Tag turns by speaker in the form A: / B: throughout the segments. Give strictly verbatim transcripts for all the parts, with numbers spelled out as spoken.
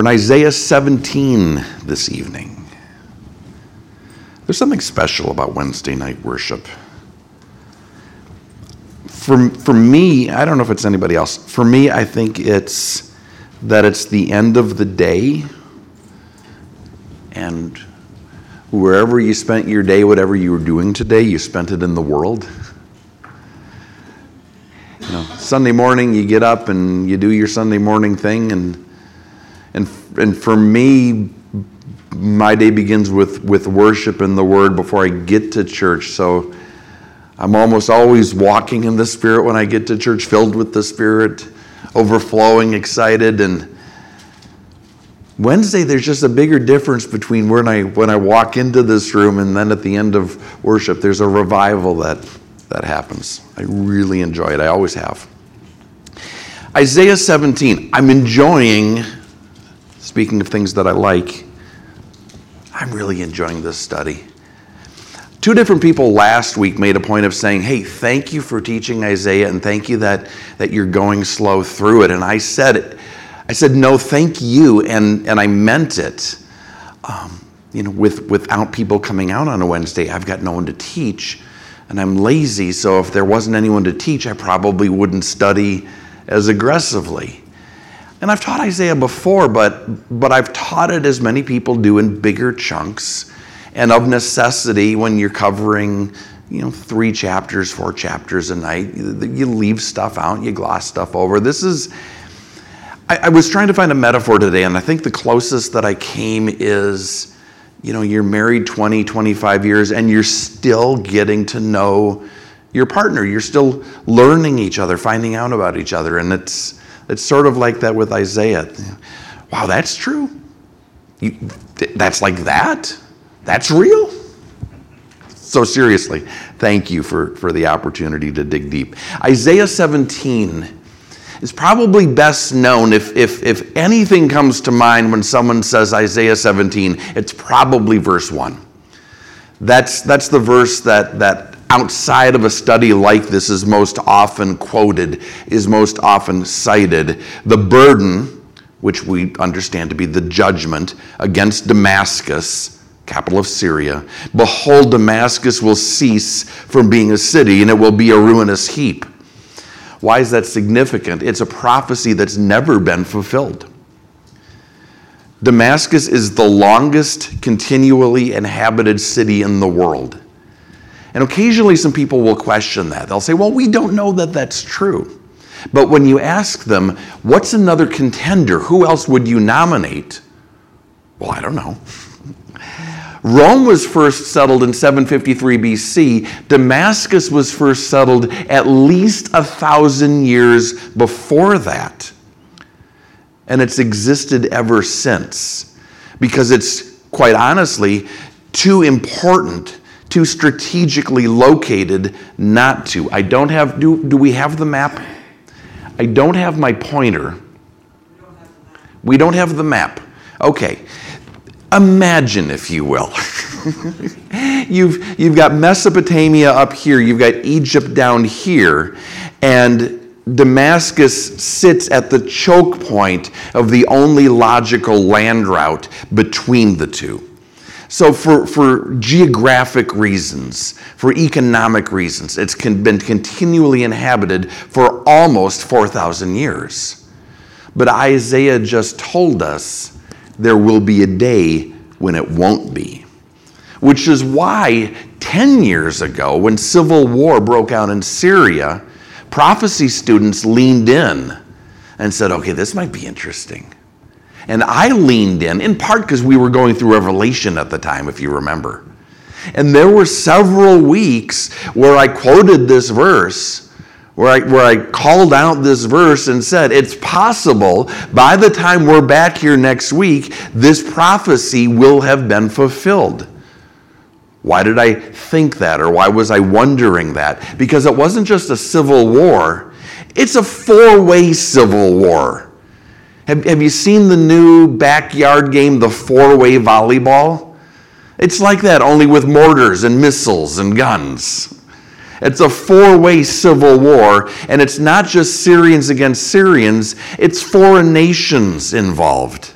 A: We're in Isaiah seventeen this evening. There's something special about Wednesday night worship. For, for me, I don't know if it's anybody else, for me, I think it's that it's the end of the day, and wherever you spent your day, whatever you were doing today, you spent it in the world. You know, Sunday morning, you get up and you do your Sunday morning thing, and and and for me, my day begins with, with worship and the Word before I get to church. So I'm almost always walking in the Spirit when I get to church, filled with the Spirit, overflowing, excited. And Wednesday, there's just a bigger difference between when I when I walk into this room and then at the end of worship, there's a revival that that happens. I really enjoy it. I always have. Isaiah seventeen. I'm enjoying, speaking of things that I like, I'm really enjoying this study. Two different people last week made a point of saying, hey, thank you for teaching Isaiah, and thank you that, that you're going slow through it. And I said, I said, no, thank you, and, and I meant it. Um, you know, with, without people coming out on a Wednesday, I've got no one to teach, and I'm lazy, so if there wasn't anyone to teach, I probably wouldn't study as aggressively. And I've taught Isaiah before, but but I've taught it as many people do in bigger chunks, and of necessity when you're covering, you know, three chapters, four chapters a night, you leave stuff out, you gloss stuff over. This is, I, I was trying to find a metaphor today, and I think the closest that I came is, you know, you're married twenty, twenty-five years, and you're still getting to know your partner. You're still learning each other, finding out about each other, and it's It's sort of like that with Isaiah. Wow, that's true? You, that's like that? That's real? So seriously, thank you for, for the opportunity to dig deep. Isaiah seventeen is probably best known, if, if, if anything comes to mind when someone says Isaiah seventeen, it's probably verse one. That's, that's the verse that, that outside of a study like this is most often quoted, is most often cited. The burden, which we understand to be the judgment against Damascus, capital of Syria. Behold, Damascus will cease from being a city, and it will be a ruinous heap. Why is that significant? It's a prophecy that's never been fulfilled. Damascus is the longest continually inhabited city in the world. And occasionally some people will question that. They'll say, well, we don't know that that's true. But when you ask them, what's another contender? Who else would you nominate? Well, I don't know. Rome was first settled in seven fifty-three B C. Damascus was first settled at least a thousand years before that. And it's existed ever since. Because it's, quite honestly, too important, too strategically located not to. I don't have, do, do we have the map? I don't have my pointer. We don't have the map. Okay. Imagine, if you will. you've, you've got Mesopotamia up here, you've got Egypt down here, and Damascus sits at the choke point of the only logical land route between the two. So for, for geographic reasons, for economic reasons, it's been continually inhabited for almost four thousand years. But Isaiah just told us there will be a day when it won't be. Which is why ten years ago, when civil war broke out in Syria, prophecy students leaned in and said, okay, this might be interesting. And I leaned in, in part because we were going through Revelation at the time, if you remember. And there were several weeks where I quoted this verse, where I, where I called out this verse and said, it's possible by the time we're back here next week, this prophecy will have been fulfilled. Why did I think that, or why was I wondering that? Because it wasn't just a civil war, it's a four-way civil war. Have, have you seen the new backyard game, the four-way volleyball? It's like that, only with mortars and missiles and guns. It's a four-way civil war, and it's not just Syrians against Syrians, it's foreign nations involved.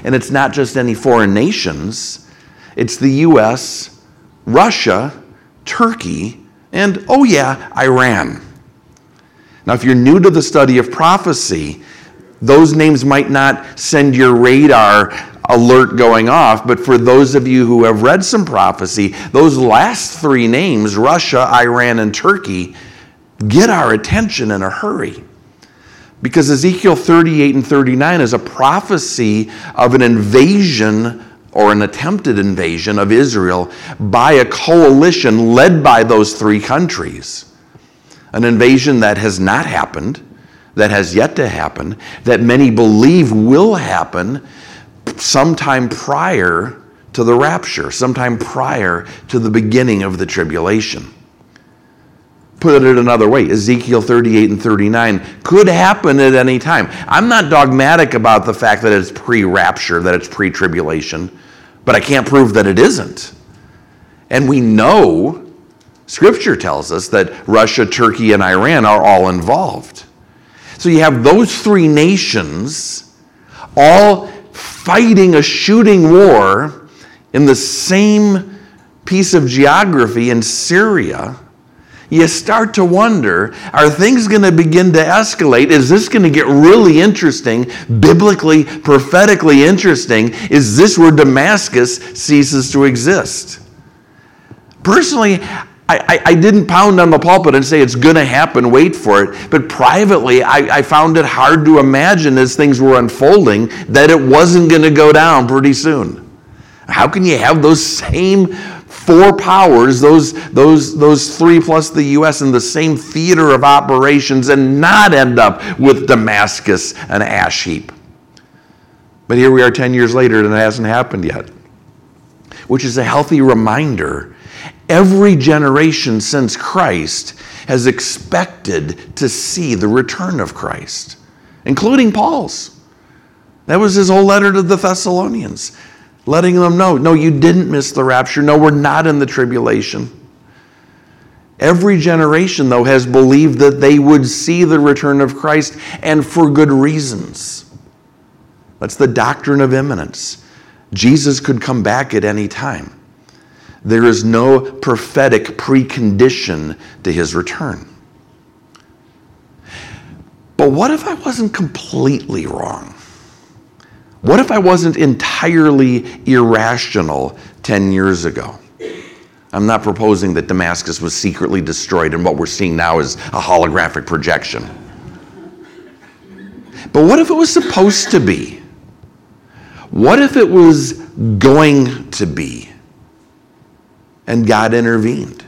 A: And it's not just any foreign nations. It's the U S, Russia, Turkey, and, oh yeah, Iran. Now, if you're new to the study of prophecy, those names might not send your radar alert going off, but for those of you who have read some prophecy, those last three names, Russia, Iran, and Turkey, get our attention in a hurry. Because Ezekiel thirty-eight and thirty-nine is a prophecy of an invasion or an attempted invasion of Israel by a coalition led by those three countries. An invasion that has not happened, that has yet to happen, that many believe will happen sometime prior to the rapture, sometime prior to the beginning of the tribulation. Put it another way, Ezekiel thirty-eight and thirty-nine could happen at any time. I'm not dogmatic about the fact that it's pre-rapture, that it's pre-tribulation, but I can't prove that it isn't. And we know, Scripture tells us that Russia, Turkey, and Iran are all involved. So you have those three nations all fighting a shooting war in the same piece of geography in Syria. You start to wonder, are things going to begin to escalate? Is this going to get really interesting, biblically, prophetically interesting? Is this where Damascus ceases to exist? Personally, I, I, I didn't pound on the pulpit and say it's going to happen, wait for it. But privately, I, I found it hard to imagine as things were unfolding that it wasn't going to go down pretty soon. How can you have those same four powers, those, those, those three plus the U S in the same theater of operations and not end up with Damascus, an ash heap? But here we are ten years later and it hasn't happened yet, which is a healthy reminder. Every generation since Christ has expected to see the return of Christ, including Paul's. That was his whole letter to the Thessalonians, letting them know, no, you didn't miss the rapture. No, we're not in the tribulation. Every generation, though, has believed that they would see the return of Christ, and for good reasons. That's the doctrine of imminence. Jesus could come back at any time. There is no prophetic precondition to his return. But what if I wasn't completely wrong? What if I wasn't entirely irrational ten years ago? I'm not proposing that Damascus was secretly destroyed and what we're seeing now is a holographic projection. But what if it was supposed to be? What if it was going to be? And God intervened?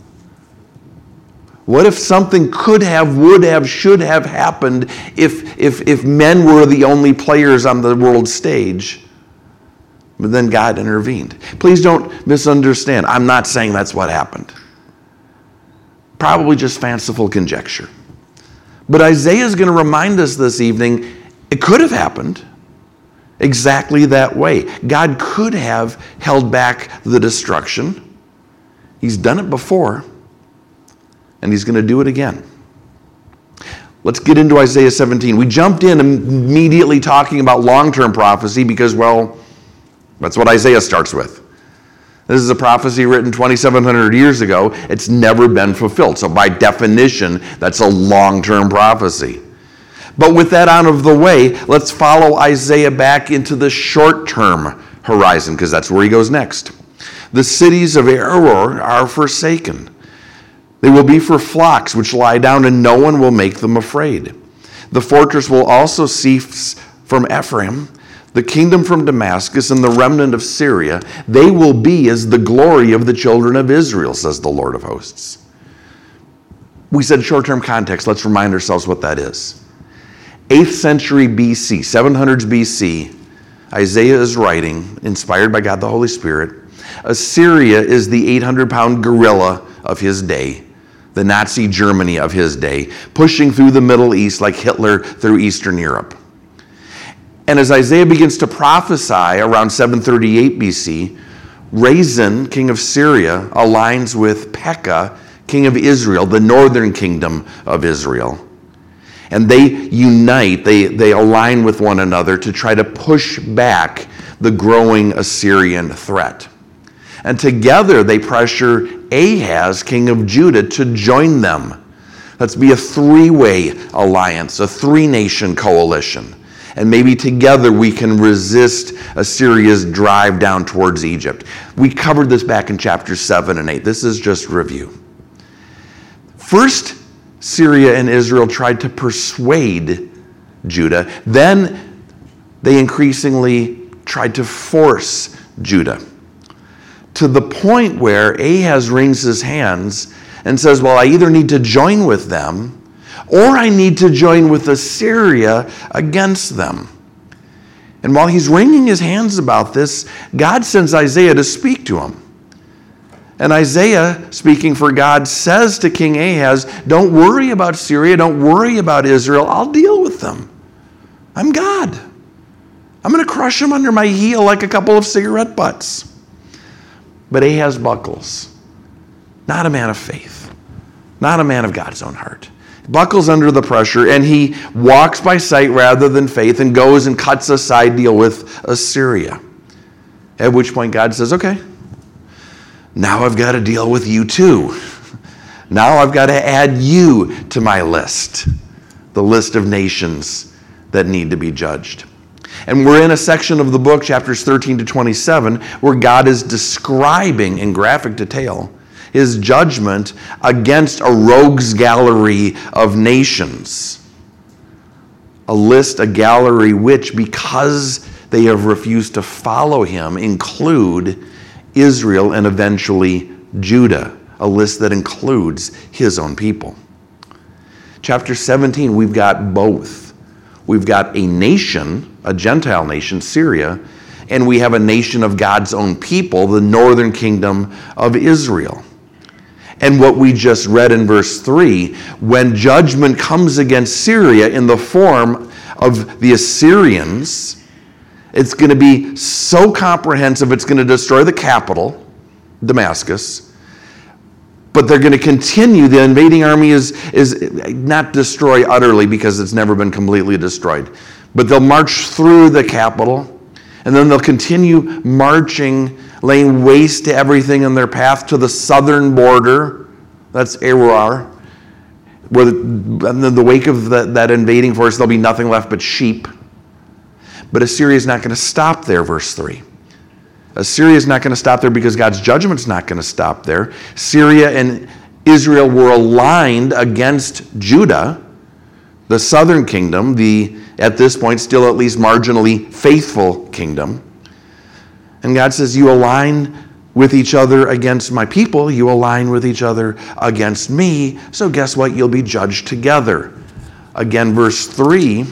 A: What if something could have, would have, should have happened if, if, if men were the only players on the world stage, but then God intervened? Please don't misunderstand. I'm not saying that's what happened. Probably just fanciful conjecture. But Isaiah is going to remind us this evening, it could have happened exactly that way. God could have held back the destruction. He's done it before. And he's going to do it again. Let's get into Isaiah seventeen. We jumped in immediately talking about long-term prophecy because, well, that's what Isaiah starts with. This is a prophecy written twenty-seven hundred years ago. It's never been fulfilled. So by definition, that's a long-term prophecy. But with that out of the way, let's follow Isaiah back into the short-term horizon because that's where he goes next. The cities of Aroer are forsaken. They will be for flocks which lie down, and no one will make them afraid. The fortress will also cease from Ephraim, the kingdom from Damascus, and the remnant of Syria. They will be as the glory of the children of Israel, says the Lord of hosts. We said short-term context. Let's remind ourselves what that is. eighth century B C, seven hundreds B C, Isaiah is writing, inspired by God the Holy Spirit. Assyria is the eight hundred pound gorilla of his day, the Nazi Germany of his day, pushing through the Middle East like Hitler through Eastern Europe. And as Isaiah begins to prophesy around seven thirty-eight B C, Rezin, king of Syria, aligns with Pekah, king of Israel, the northern kingdom of Israel. And they unite, they, they align with one another to try to push back the growing Assyrian threat. And together they pressure Ahaz, king of Judah, to join them. Let's be a three-way alliance, a three-nation coalition. And maybe together we can resist Assyria's drive down towards Egypt. We covered this back in chapters seven and eight. This is just review. First, Syria and Israel tried to persuade Judah. Then they increasingly tried to force Judah, to the point where Ahaz wrings his hands and says, well, I either need to join with them or I need to join with Assyria against them. And while he's wringing his hands about this, God sends Isaiah to speak to him. And Isaiah, speaking for God, says to King Ahaz, don't worry about Syria, don't worry about Israel, I'll deal with them. I'm God. I'm going to crush them under my heel like a couple of cigarette butts. But Ahaz buckles. Not a man of faith. Not a man of God's own heart. Buckles under the pressure, and he walks by sight rather than faith and goes and cuts a side deal with Assyria. At which point God says, okay, now I've got to deal with you too. Now I've got to add you to my list, the list of nations that need to be judged. And we're in a section of the book, chapters thirteen to twenty-seven, where God is describing in graphic detail his judgment against a rogues gallery of nations. A list, a gallery which, because they have refused to follow him, include Israel and eventually Judah, a list that includes his own people. Chapter seventeen, we've got both. We've got a nation, a Gentile nation, Syria, and we have a nation of God's own people, the northern kingdom of Israel. And what we just read in verse three, when judgment comes against Syria in the form of the Assyrians, it's going to be so comprehensive, it's going to destroy the capital, Damascus, but they're going to continue. The invading army is, is not destroy utterly because it's never been completely destroyed, but they'll march through the capital, and then they'll continue marching, laying waste to everything in their path to the southern border. That's Aroer. Where the, in the wake of the, that invading force, there'll be nothing left but sheep. But Assyria is not going to stop there, verse three. Assyria is not going to stop there because God's judgment's not going to stop there. Syria and Israel were aligned against Judah, the southern kingdom, the, at this point, still at least marginally faithful kingdom. And God says, you align with each other against my people, you align with each other against me, so guess what? You'll be judged together. Again, verse three,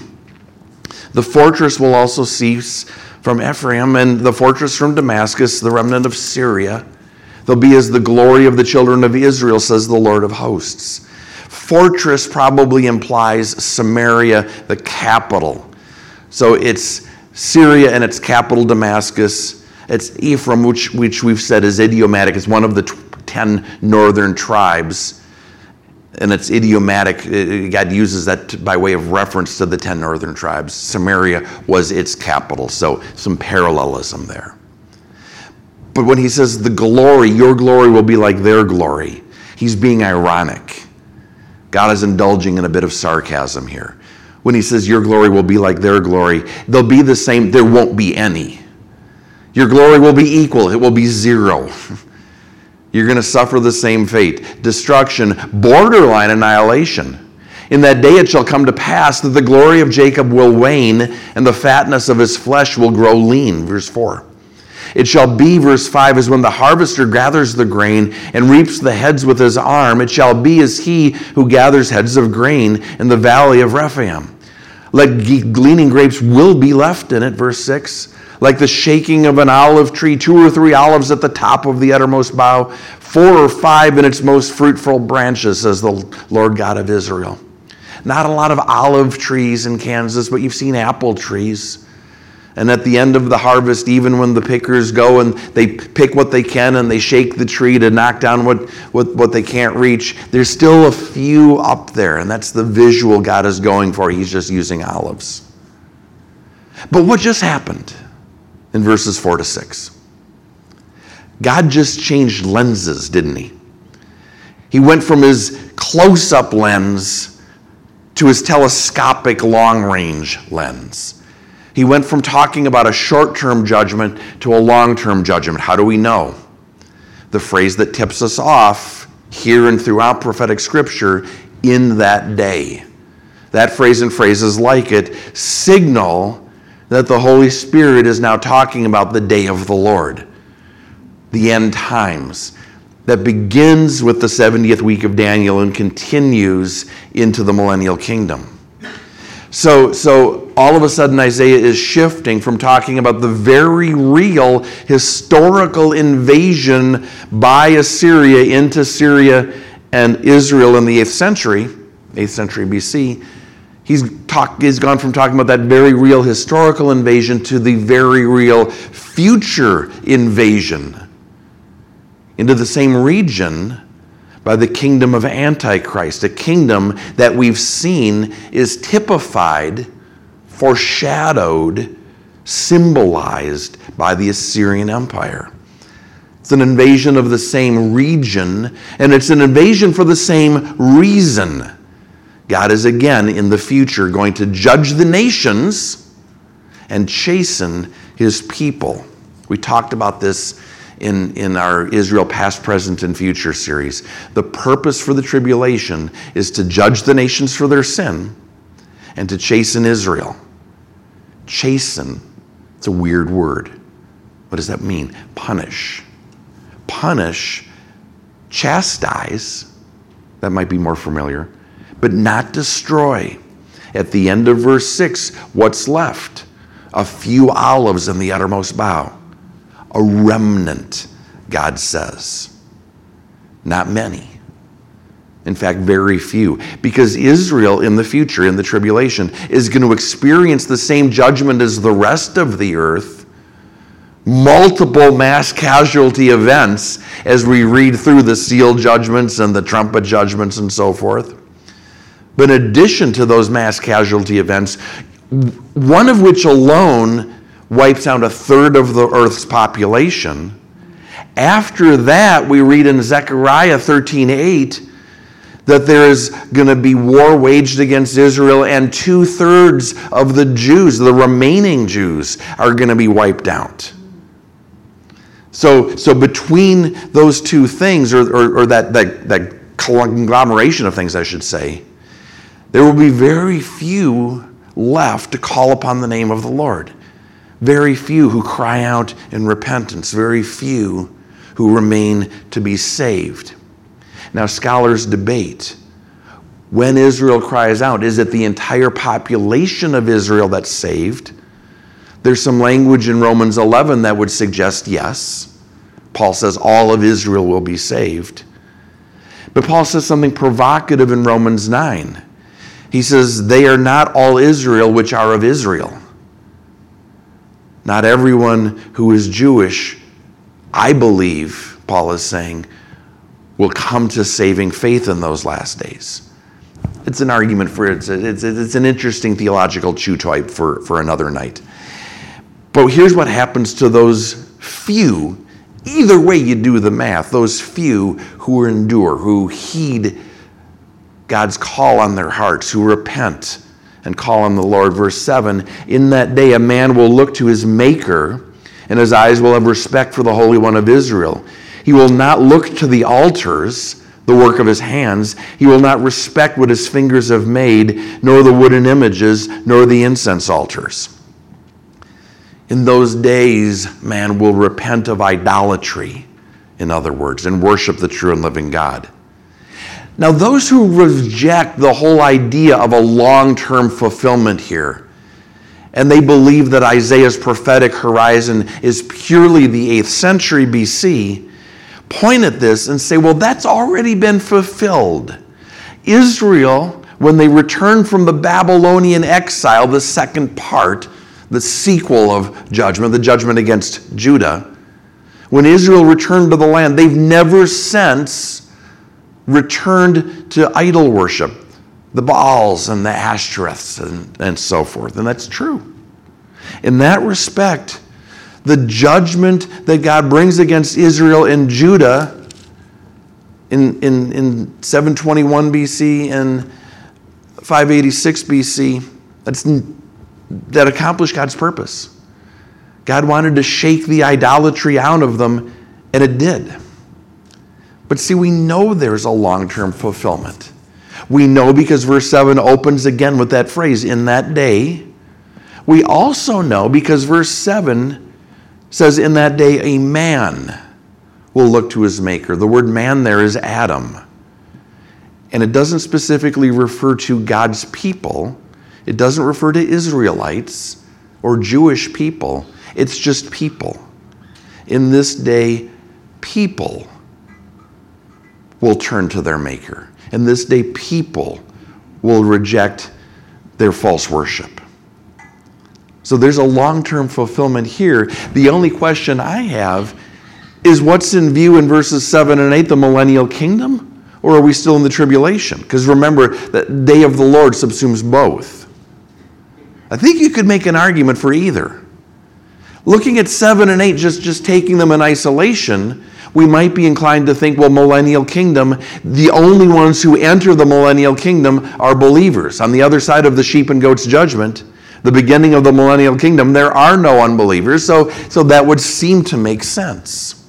A: the fortress will also cease from Ephraim, and the fortress from Damascus, the remnant of Syria. They'll be as the glory of the children of Israel, says the Lord of hosts. Fortress probably implies Samaria, the capital. So it's Syria and its capital, Damascus. It's Ephraim, which, which we've said is idiomatic. It's one of the t- ten northern tribes. And it's idiomatic. God uses that by way of reference to the ten northern tribes. Samaria was its capital. So some parallelism there. But when he says the glory, your glory will be like their glory, he's being ironic. God is indulging in a bit of sarcasm here. When he says your glory will be like their glory, they'll be the same, there won't be any. Your glory will be equal, it will be zero. You're going to suffer the same fate. Destruction, borderline annihilation. In that day it shall come to pass that the glory of Jacob will wane, and the fatness of his flesh will grow lean. Verse four. It shall be, verse five, as when the harvester gathers the grain and reaps the heads with his arm. It shall be as he who gathers heads of grain in the valley of Rephaim. Like gleaning grapes will be left in it, verse six. Like the shaking of an olive tree, two or three olives at the top of the uttermost bough, four or five in its most fruitful branches, says the Lord God of Israel. Not a lot of olive trees in Kansas, but you've seen apple trees. And at the end of the harvest, even when the pickers go and they pick what they can and they shake the tree to knock down what, what, what they can't reach, there's still a few up there. And that's the visual God is going for. He's just using olives. But what just happened in verses four to six? God just changed lenses, didn't he? He went from his close-up lens to his telescopic long-range lens. He went from talking about a short-term judgment to a long-term judgment. How do we know? The phrase that tips us off here and throughout prophetic scripture, in that day. That phrase and phrases like it signal that the Holy Spirit is now talking about the day of the Lord, the end times, that begins with the seventieth week of Daniel and continues into the millennial kingdom. So, so all of a sudden Isaiah is shifting from talking about the very real historical invasion by Assyria into Syria and Israel in the eighth century, eighth century B C. He's, talk, he's gone from talking about that very real historical invasion to the very real future invasion into the same region by the kingdom of Antichrist, a kingdom that we've seen is typified, foreshadowed, symbolized by the Assyrian Empire. It's an invasion of the same region, and it's an invasion for the same reason. God is again in the future going to judge the nations and chasten his people. We talked about this In, in our Israel Past, Present, and Future series. The purpose for the tribulation is to judge the nations for their sin and to chasten Israel. Chasten, it's a weird word. What does that mean? Punish. Punish, chastise, that might be more familiar, but not destroy. At the end of verse six, what's left? A few olives in the uttermost bough. A remnant, God says. Not many. In fact, very few. Because Israel in the future, in the tribulation, is going to experience the same judgment as the rest of the earth. Multiple mass casualty events as we read through the seal judgments and the trumpet judgments and so forth. But in addition to those mass casualty events, one of which alone wipes out a third of the earth's population. After that, we read in Zechariah thirteen eight that there is going to be war waged against Israel, and two-thirds of the Jews, the remaining Jews, are going to be wiped out. So, so between those two things, or, or, or that, that, that conglomeration of things, I should say, there will be very few left to call upon the name of the Lord. Very few who cry out in repentance. Very few who remain to be saved. Now, scholars debate. When Israel cries out, is it the entire population of Israel that's saved? There's some language in Romans eleven that would suggest yes. Paul says all of Israel will be saved. But Paul says something provocative in Romans nine. He says, they are not all Israel which are of Israel. Not everyone who is Jewish, I believe, Paul is saying, will come to saving faith in those last days. It's an argument for, it's, it's, it's an interesting theological chew-toy for, for another night. But here's what happens to those few, either way you do the math, those few who endure, who heed God's call on their hearts, who repent and call on the Lord. Verse seven, in that day a man will look to his Maker, and his eyes will have respect for the Holy One of Israel. He will not look to the altars, the work of his hands. He will not respect what his fingers have made, nor the wooden images, nor the incense altars. In those days, man will repent of idolatry, in other words, and worship the true and living God. Now, those who reject the whole idea of a long-term fulfillment here, and they believe that Isaiah's prophetic horizon is purely the eighth century B C, point at this and say, well, that's already been fulfilled. Israel, when they returned from the Babylonian exile, the second part, the sequel of judgment, the judgment against Judah, when Israel returned to the land, they've never since returned to idol worship, the Baals and the Ashtoreths and, and so forth. And that's true. In that respect, the judgment that God brings against Israel and Judah in, in, in seven twenty-one B C and five eighty-six B C, that's, that accomplished God's purpose. God wanted to shake the idolatry out of them, and it did. But see, we know there's a long-term fulfillment. We know because verse seven opens again with that phrase, in that day. We also know because verse seven says, in that day a man will look to his maker. The word man there is Adam. And it doesn't specifically refer to God's people. It doesn't refer to Israelites or Jewish people. It's just people. In this day, people will turn to their maker. In this day, people will reject their false worship. So there's a long-term fulfillment here. The only question I have is what's in view in verses seven and eight, the millennial kingdom? Or are we still in the tribulation? Because remember, the day of the Lord subsumes both. I think you could make an argument for either. Looking at seven and eight, just, just taking them in isolation, we might be inclined to think, well, millennial kingdom, the only ones who enter the millennial kingdom are believers. On the other side of the sheep and goats judgment, the beginning of the millennial kingdom, there are no unbelievers, so, so that would seem to make sense.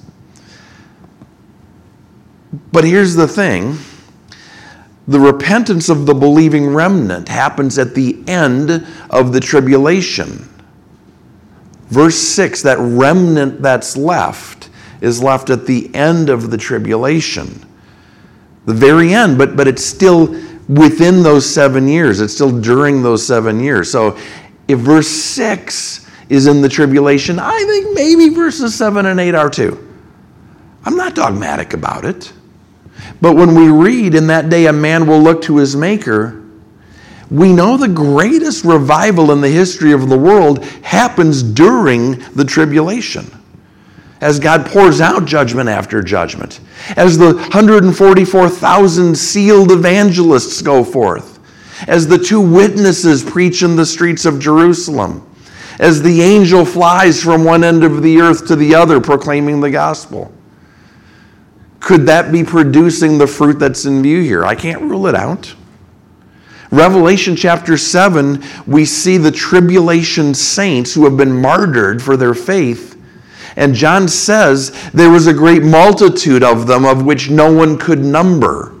A: But here's the thing. The repentance of the believing remnant happens at the end of the tribulation. Verse six, that remnant that's left is left at the end of the tribulation. The very end, but, but it's still within those seven years. It's still during those seven years. So if verse six is in the tribulation, I think maybe verses seven and eight are too. I'm not dogmatic about it. But when we read, in that day a man will look to his maker, we know the greatest revival in the history of the world happens during the tribulation. As God pours out judgment after judgment. As the one hundred forty-four thousand sealed evangelists go forth. As the two witnesses preach in the streets of Jerusalem. As the angel flies from one end of the earth to the other proclaiming the gospel. Could that be producing the fruit that's in view here? I can't rule it out. Revelation chapter seven, we see the tribulation saints who have been martyred for their faith. And John says there was a great multitude of them of which no one could number.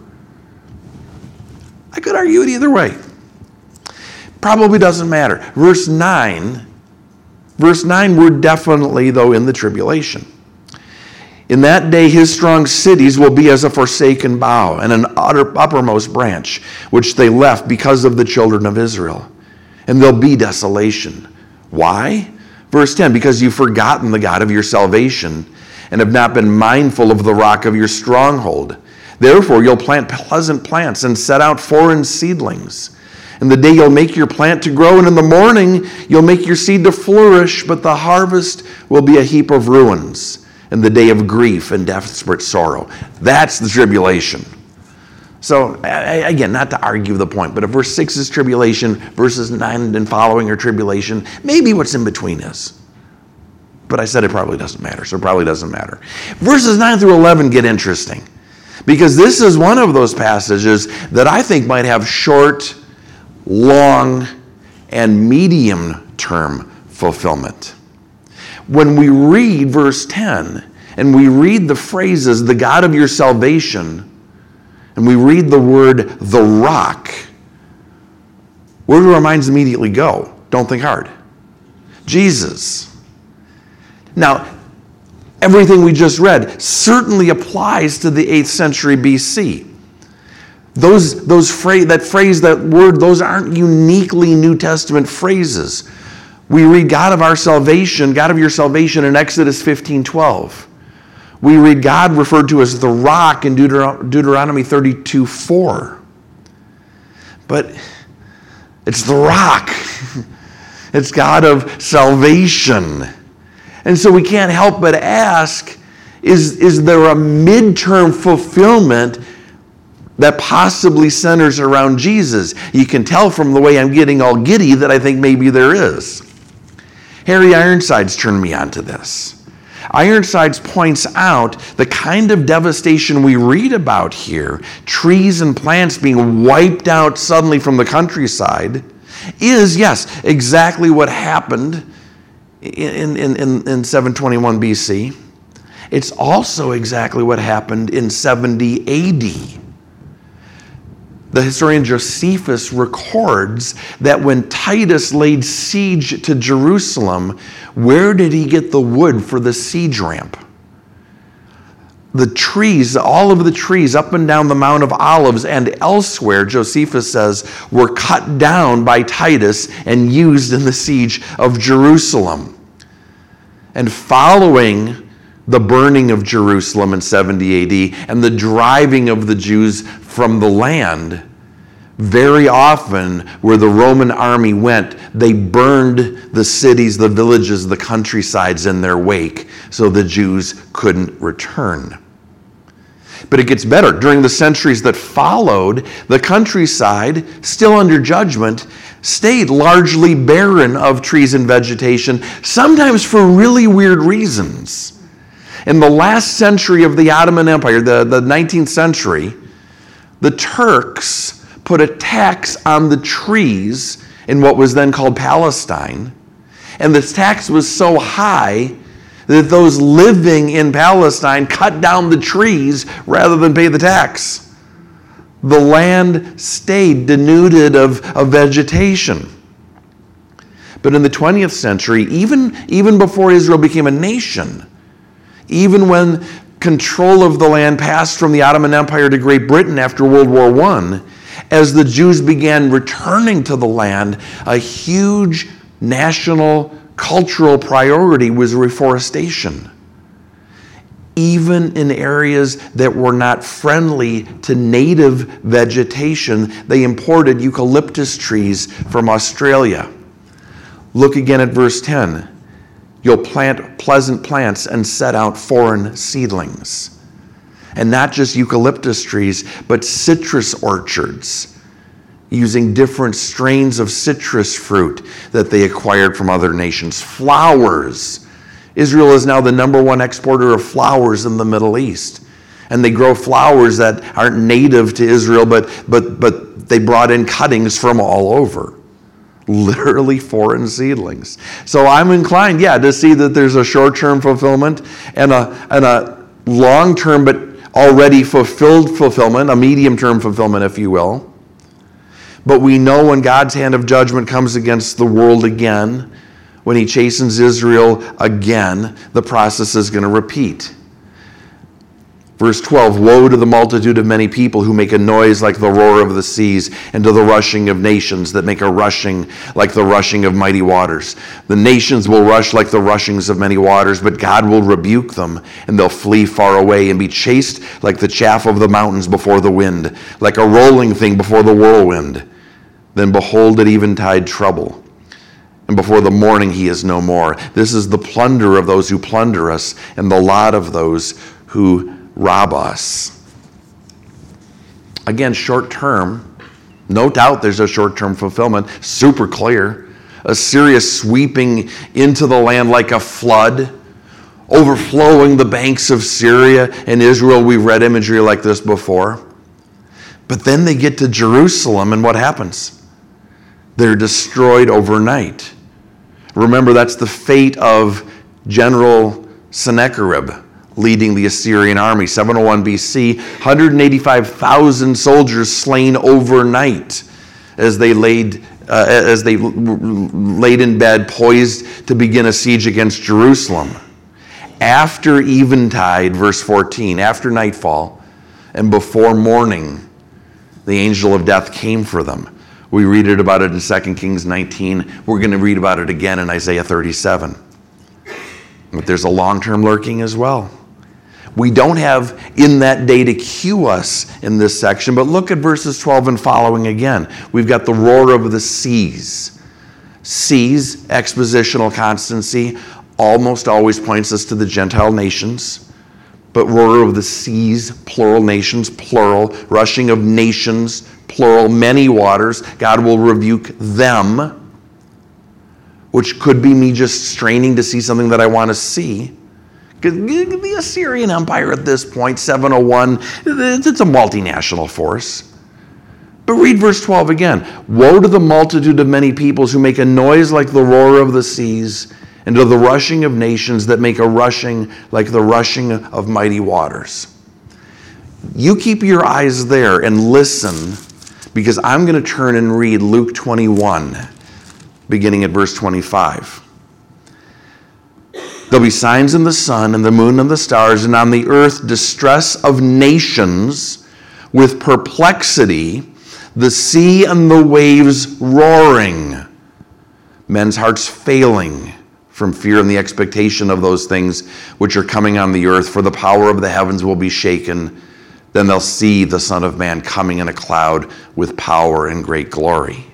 A: I could argue it either way. Probably doesn't matter. Verse nine, verse nine, we're definitely, though, in the tribulation. In that day his strong cities will be as a forsaken bough and an utter, uppermost branch, which they left because of the children of Israel. And there'll be desolation. Why? Verse ten, because you've forgotten the God of your salvation and have not been mindful of the rock of your stronghold. Therefore you'll plant pleasant plants and set out foreign seedlings. In the day you'll make your plant to grow, and in the morning you'll make your seed to flourish, but the harvest will be a heap of ruins. In the day of grief and desperate sorrow. That's the tribulation. So, again, not to argue the point, but if verse six is tribulation, verses nine and following are tribulation, maybe what's in between is. But I said it probably doesn't matter, so it probably doesn't matter. Verses nine through eleven get interesting, because this is one of those passages that I think might have short, long, and medium-term fulfillment. When we read verse ten, and we read the phrases, the God of your salvation, and we read the word, the rock, where do our minds immediately go? Don't think hard. Jesus. Now, everything we just read certainly applies to the eighth century B C. Those, those phrase, that phrase, that word, those aren't uniquely New Testament phrases. We read God of our salvation, God of your salvation in Exodus fifteen twelve. We read God referred to as the rock in Deuteron- Deuteronomy thirty-two four. But it's the rock. It's God of salvation. And so we can't help but ask, is, is there a midterm fulfillment that possibly centers around Jesus? You can tell from the way I'm getting all giddy that I think maybe there is. Harry Ironsides turned me on to this. Ironsides points out the kind of devastation we read about here, trees and plants being wiped out suddenly from the countryside, is, yes, exactly what happened in, in, in, in seven twenty-one B C. It's also exactly what happened in seventy A D. The historian Josephus records that when Titus laid siege to Jerusalem, where did he get the wood for the siege ramp? The trees, all of the trees up and down the Mount of Olives and elsewhere, Josephus says, were cut down by Titus and used in the siege of Jerusalem. And following the burning of Jerusalem in seventy A D and the driving of the Jews from the land, very often where the Roman army went, they burned the cities, the villages, the countrysides in their wake, so the Jews couldn't return. But it gets better. During the centuries that followed, the countryside, still under judgment, stayed largely barren of trees and vegetation, sometimes for really weird reasons. In the last century of the Ottoman Empire, the, the nineteenth century, the Turks put a tax on the trees in what was then called Palestine. And this tax was so high that those living in Palestine cut down the trees rather than pay the tax. The land stayed denuded of, of vegetation. But in the twentieth century, even, even before Israel became a nation, even when control of the land passed from the Ottoman Empire to Great Britain after World War One, as the Jews began returning to the land, a huge national cultural priority was reforestation. Even in areas that were not friendly to native vegetation, they imported eucalyptus trees from Australia. Look again at verse ten. You'll plant pleasant plants and set out foreign seedlings. And not just eucalyptus trees, but citrus orchards, using different strains of citrus fruit that they acquired from other nations. Flowers. Israel is now the number one exporter of flowers in the Middle East. And they grow flowers that aren't native to Israel, but, but, but they brought in cuttings from all over. Literally foreign seedlings. So I'm inclined, yeah, to see that there's a short-term fulfillment and a, and a long-term but already fulfilled fulfillment, a medium-term fulfillment, if you will. But we know when God's hand of judgment comes against the world again, when he chastens Israel again, the process is going to repeat. Verse twelve, woe to the multitude of many people who make a noise like the roar of the seas, and to the rushing of nations that make a rushing like the rushing of mighty waters. The nations will rush like the rushings of many waters, but God will rebuke them, and they'll flee far away and be chased like the chaff of the mountains before the wind, like a rolling thing before the whirlwind. Then behold, at eventide trouble, and before the morning he is no more. This is the plunder of those who plunder us, and the lot of those who rob us. Again, short term, no doubt there's a short-term fulfillment, super clear. Assyria sweeping into the land like a flood, overflowing the banks of Syria and Israel. We've read imagery like this before. But then they get to Jerusalem, and what happens? They're destroyed overnight. Remember, that's the fate of General Sennacherib leading the Assyrian army, seven oh one B C, one hundred eighty-five thousand soldiers slain overnight as they laid uh, as they laid in bed, poised to begin a siege against Jerusalem. After eventide, verse fourteen, after nightfall and before morning, the angel of death came for them. We read it about it in Second Kings nineteen. We're going to read about it again in Isaiah thirty-seven. But there's a long-term lurking as well. We don't have in that day to cue us in this section, but look at verses twelve and following again. We've got the roar of the seas. Seas, expositional constancy, almost always points us to the Gentile nations. But roar of the seas, plural nations, plural. Rushing of nations, plural. Many waters, God will rebuke them, which could be me just straining to see something that I want to see. The Assyrian Empire at this point, seven oh one, it's a multinational force. But read verse twelve again. Woe to the multitude of many peoples who make a noise like the roar of the seas, and to the rushing of nations that make a rushing like the rushing of mighty waters. You keep your eyes there and listen, because I'm going to turn and read Luke twenty-one, beginning at verse twenty-five. There'll be signs in the sun and the moon and the stars, and on the earth distress of nations with perplexity, the sea and the waves roaring, men's hearts failing from fear and the expectation of those things which are coming on the earth, for the power of the heavens will be shaken. Then they'll see the Son of Man coming in a cloud with power and great glory.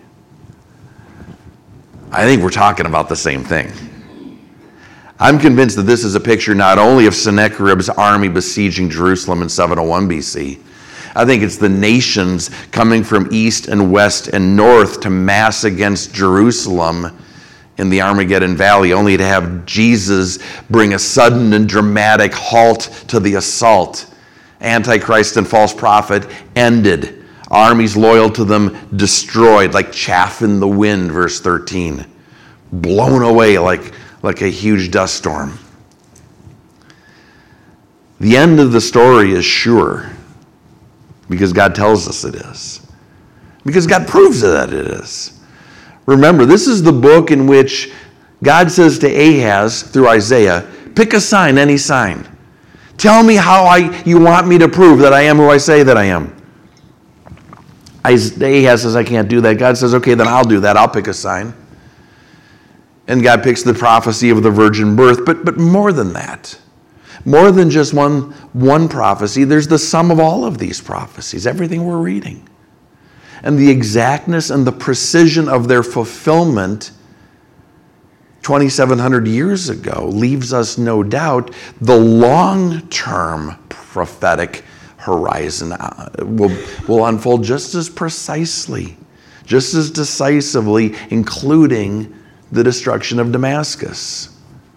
A: I think we're talking about the same thing. I'm convinced that this is a picture not only of Sennacherib's army besieging Jerusalem in seven oh one B C. I think it's the nations coming from east and west and north to mass against Jerusalem in the Armageddon Valley, only to have Jesus bring a sudden and dramatic halt to the assault. Antichrist and false prophet ended. Armies loyal to them destroyed like chaff in the wind, verse thirteen. Blown away like like a huge dust storm. The end of the story is sure, because God tells us it is. Because God proves that it is. Remember, this is the book in which God says to Ahaz through Isaiah, pick a sign, any sign. Tell me how I you want me to prove that I am who I say that I am. Ahaz says, I can't do that. God says, okay, then I'll do that. I'll pick a sign. And God picks the prophecy of the virgin birth, but, but more than that. More than just one, one prophecy, there's the sum of all of these prophecies, everything we're reading. And the exactness and the precision of their fulfillment twenty-seven hundred years ago leaves us no doubt the long-term prophetic horizon will, will unfold just as precisely, just as decisively, including the destruction of Damascus.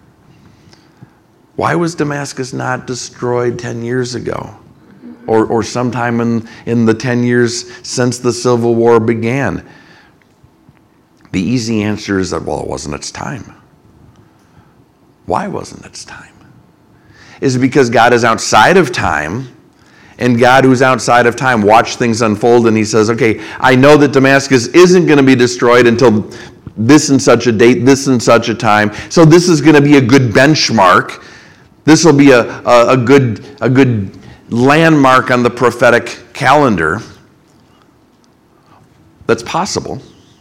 A: Why was Damascus not destroyed ten years ago? Or, or sometime in, in the ten years since the Civil War began? The easy answer is that, well, it wasn't its time. Why wasn't its time? Is it because God is outside of time, and God, who's outside of time, watched things unfold, and he says, okay, I know that Damascus isn't going to be destroyed until this and such a date, this and such a time, so this is going to be a good benchmark. This will be a, a, a good a good landmark on the prophetic calendar. That's possible.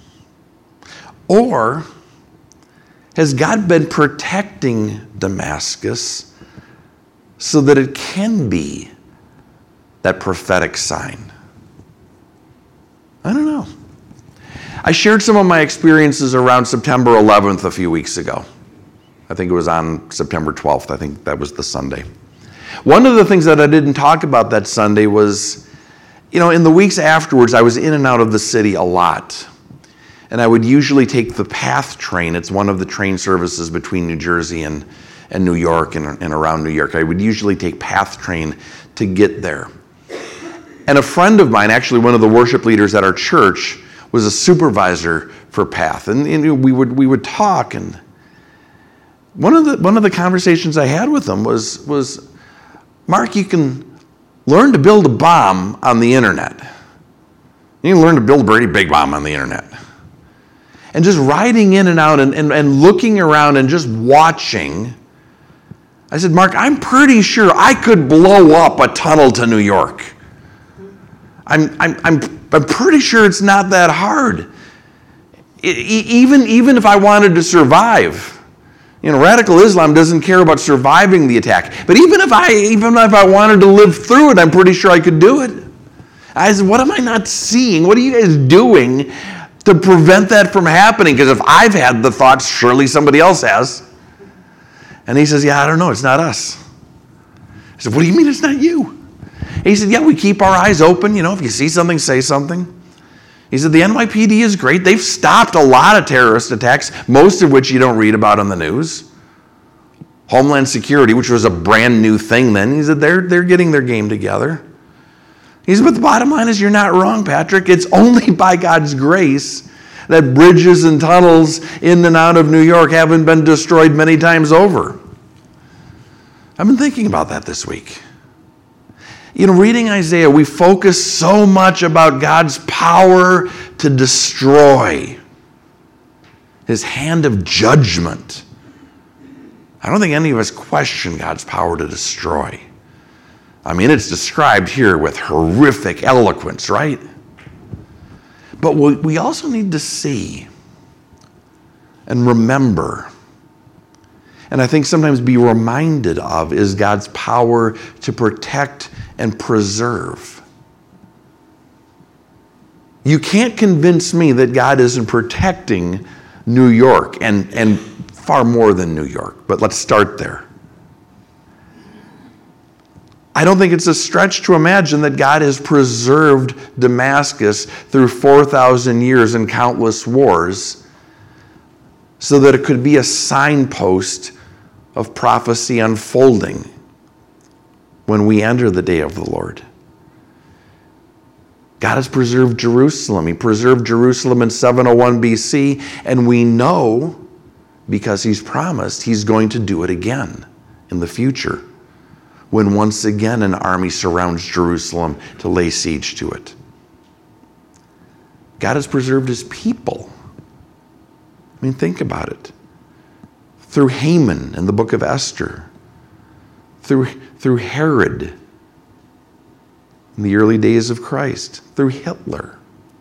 A: Or has God been protecting Damascus so that it can be that prophetic sign? I don't know. I shared some of my experiences around September eleventh a few weeks ago. I think it was on September twelfth. I think that was the Sunday. One of the things that I didn't talk about that Sunday was, you know, in the weeks afterwards, I was in and out of the city a lot. And I would usually take the PATH train. It's one of the train services between New Jersey and, and New York and, and around New York. I would usually take PATH train to get there. And a friend of mine, actually one of the worship leaders at our church, was a supervisor for PATH. And, and we would we would talk, and one of the one of the conversations I had with him was was, Mark, you can learn to build a bomb on the internet. You can learn to build a pretty big bomb on the internet. And just riding in and out and, and, and looking around and just watching, I said, Mark, I'm pretty sure I could blow up a tunnel to New York. I'm I'm I'm I'm pretty sure it's not that hard. Even, even if I wanted to survive. You know, radical Islam doesn't care about surviving the attack. But even if I even if I wanted to live through it, I'm pretty sure I could do it. I said, what am I not seeing? What are you guys doing to prevent that from happening, because if I've had the thoughts, surely somebody else has. And he says, yeah, I don't know, it's not us. I said, what do you mean it's not you? He said, yeah, we keep our eyes open. You know, if you see something, say something. He said, the N Y P D is great. They've stopped a lot of terrorist attacks, most of which you don't read about on the news. Homeland Security, which was a brand new thing then, he said, they're, they're getting their game together. He said, but the bottom line is you're not wrong, Patrick. It's only by God's grace that bridges and tunnels in and out of New York haven't been destroyed many times over. I've been thinking about that this week. You know, reading Isaiah, we focus so much about God's power to destroy, his hand of judgment. I don't think any of us question God's power to destroy. I mean, it's described here with horrific eloquence, right? But what we also need to see and remember, and I think sometimes be reminded of, is God's power to protect and preserve. You can't convince me that God isn't protecting New York, and, and far more than New York, but let's start there. I don't think it's a stretch to imagine that God has preserved Damascus through four thousand years and countless wars so that it could be a signpost of prophecy unfolding when we enter the day of the Lord. God has preserved Jerusalem. He preserved Jerusalem in seven oh one B C, and we know, because he's promised, he's going to do it again in the future, when once again an army surrounds Jerusalem to lay siege to it. God has preserved his people. I mean, think about it. Through Haman in the book of Esther, through, through Herod in the early days of Christ, through Hitler.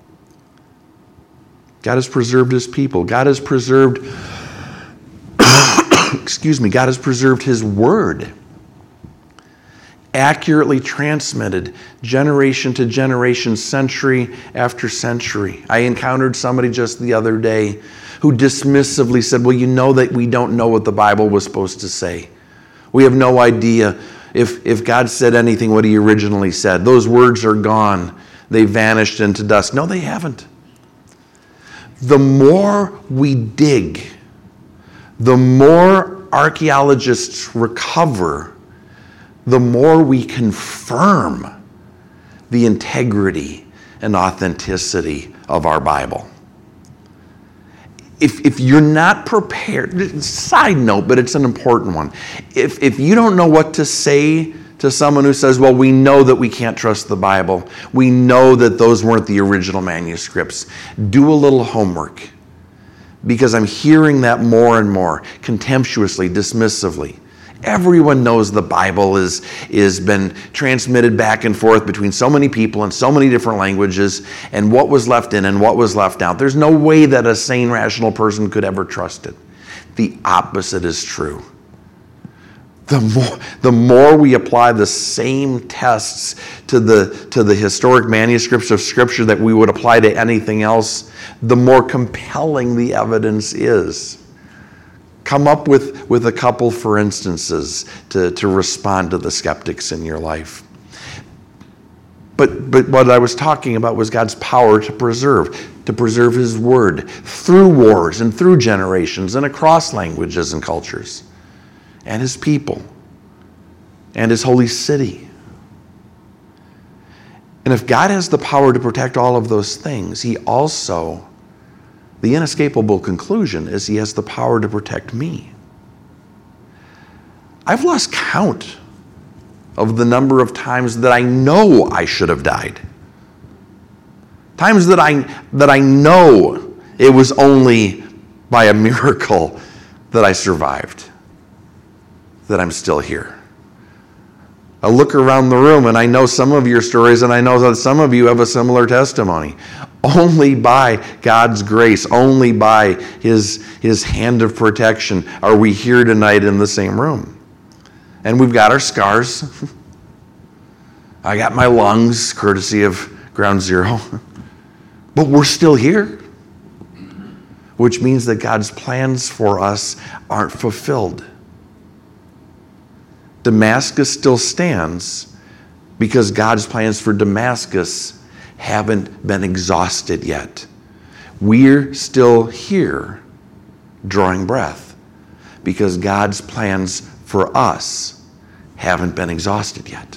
A: God has preserved his people. God has preserved, excuse me, God has preserved his word, accurately transmitted generation to generation, century after century. I encountered somebody just the other day who dismissively said, well, you know that we don't know what the Bible was supposed to say. We have no idea if, if God said anything what he originally said. Those words are gone. They vanished into dust. No, they haven't. The more we dig, the more archaeologists recover, the more we confirm the integrity and authenticity of our Bible. If, if you're not prepared, side note, but it's an important one. If, if you don't know what to say to someone who says, well, we know that we can't trust the Bible, we know that those weren't the original manuscripts, do a little homework. Because I'm hearing that more and more, contemptuously, dismissively. Everyone knows the Bible is is been transmitted back and forth between so many people in so many different languages, and what was left in and what was left out. There's no way that a sane, rational person could ever trust it. The opposite is true. The more, the more we apply the same tests to the, to the historic manuscripts of Scripture that we would apply to anything else, the more compelling the evidence is. Come up with, with a couple, for instances, to, to respond to the skeptics in your life. But, but what I was talking about was God's power to preserve, to preserve his word through wars and through generations and across languages and cultures, and his people and his holy city. And if God has the power to protect all of those things, he also, the inescapable conclusion is he has the power to protect me. I've lost count of the number of times that I know I should have died. Times that I, that I know it was only by a miracle that I survived, that I'm still here. I look around the room and I know some of your stories, and I know that some of you have a similar testimony. Only by God's grace, only by his, his hand of protection are we here tonight in the same room. And we've got our scars. I got my lungs, courtesy of Ground Zero. But we're still here. which means that God's plans for us aren't fulfilled. Damascus still stands because God's plans for Damascus haven't been exhausted yet. We're still here drawing breath because God's plans for us haven't been exhausted yet.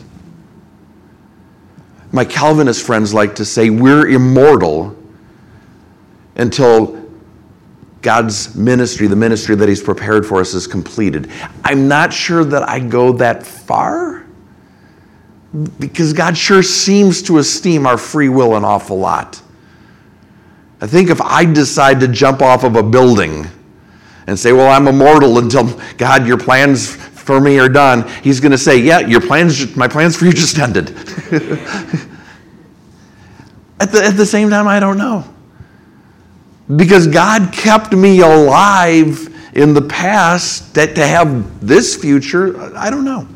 A: My Calvinist friends like to say we're immortal until God's ministry, the ministry that he's prepared for us, is completed. I'm not sure that I go that far because God sure seems to esteem our free will an awful lot. I think if I decide to jump off of a building and say, well, I'm immortal until, God, your plans for me are done, he's going to say, yeah, your plans, my plans for you just ended. at, the, at the same time, I don't know. Because God kept me alive in the past that to have this future, I don't know.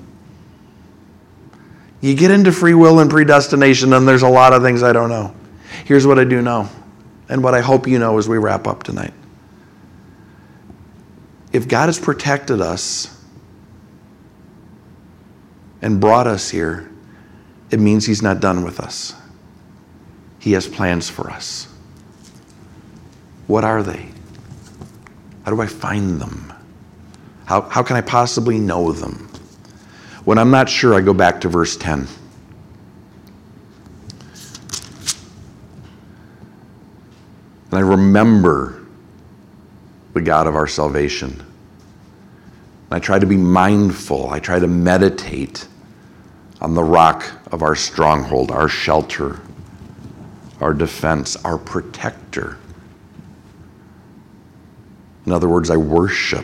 A: You get into free will and predestination, and there's a lot of things I don't know. Here's what I do know, and what I hope you know as we wrap up tonight. If God has protected us and brought us here, it means he's not done with us. He has plans for us. What are they? How do I find them? How, how can I possibly know them? When I'm not sure, I go back to verse ten. And I remember the God of our salvation. I try to be mindful. I try to meditate on the rock of our stronghold, our shelter, our defense, our protector. In other words, I worship.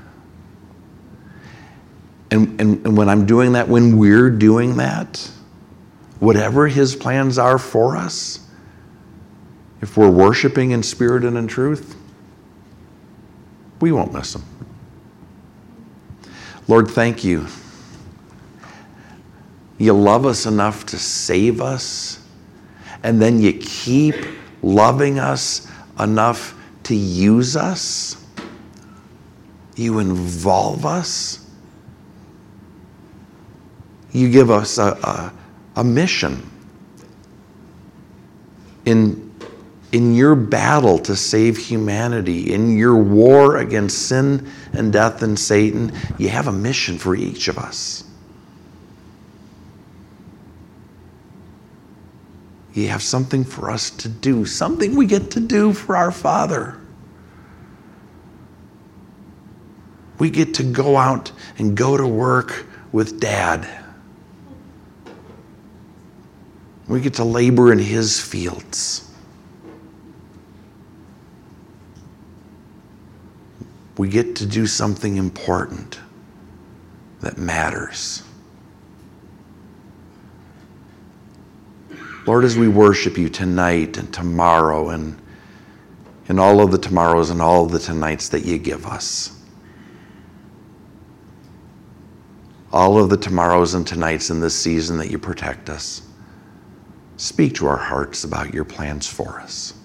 A: And, and, and when I'm doing that, when we're doing that, whatever his plans are for us, if we're worshiping in spirit and in truth, we won't miss them. Lord, thank you. You love us enough to save us, and then you keep loving us enough to use us. You involve us. You give us a, a, a mission in, in your battle to save humanity, in your war against sin and death and Satan. You have a mission for each of us. You have something for us to do, something we get to do for our Father. We get to go out and go to work with Dad. We get to labor in his fields. We get to do something important that matters. Lord, as we worship you tonight and tomorrow and, and all of the tomorrows and all of the tonights that you give us, all of the tomorrows and tonights in this season that you protect us, speak to our hearts about your plans for us.